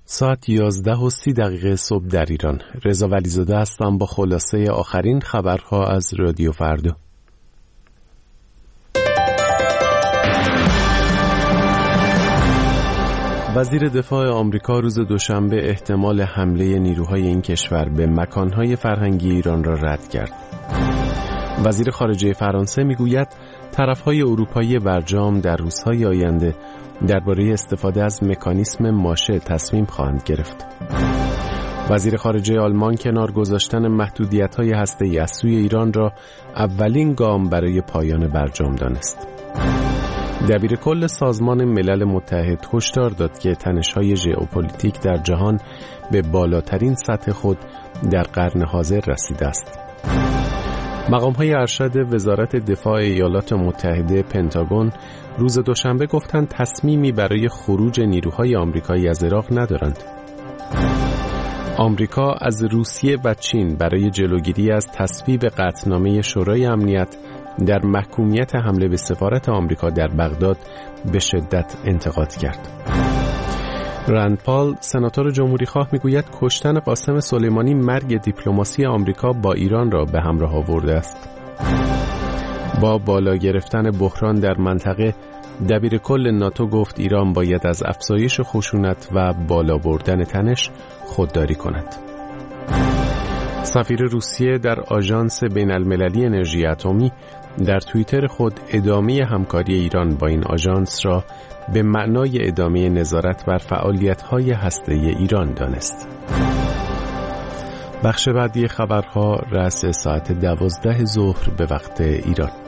ساعت 11:30 صبح در ایران. رضا ولیزاده هستم با خلاصه آخرین خبرها از رادیو فردا. وزیر دفاع آمریکا روز دوشنبه احتمال حمله نیروهای این کشور به مکانهای فرهنگی ایران را رد کرد. وزیر خارجه فرانسه میگوید طرفهای اروپایی برجام در روزهای آینده درباره استفاده از مکانیسم ماشه تصمیم خواهند گرفت. وزیر خارجه آلمان کنار گذاشتن محدودیت‌های هسته‌ای از سوی ایران را اولین گام برای پایان برجام دانست. دبیر کل سازمان ملل متحد هشدار داد که تنش‌های ژئوپلیتیک در جهان به بالاترین سطح خود در قرن حاضر رسیده است. مقام‌های ارشد وزارت دفاع ایالات متحده پنتاگون روز دوشنبه گفتند تصمیمی برای خروج نیروهای آمریکایی از عراق ندارند. آمریکا از روسیه و چین برای جلوگیری از تصویب قطعنامه شورای امنیت در محکومیت حمله به سفارت آمریکا در بغداد به شدت انتقاد کرد. رند پال سناتور جمهوری خواه میگوید کشتن قاسم سلیمانی مرگ دیپلماسی آمریکا با ایران را به همراه آورده است. با بالا گرفتن بحران در منطقه، دبیر کل ناتو گفت ایران باید از افزایش خشونت و بالا بردن تنش خودداری کند. سفیر روسیه در آژانس بین المللی انرژی اتمی در توییتر خود ادامه همکاری ایران با این آژانس را به معنای ادامه نظارت بر فعالیت‌های هسته‌ای ایران دانست. بخش بعدی خبرها رأس ساعت 12 ظهر به وقت ایران.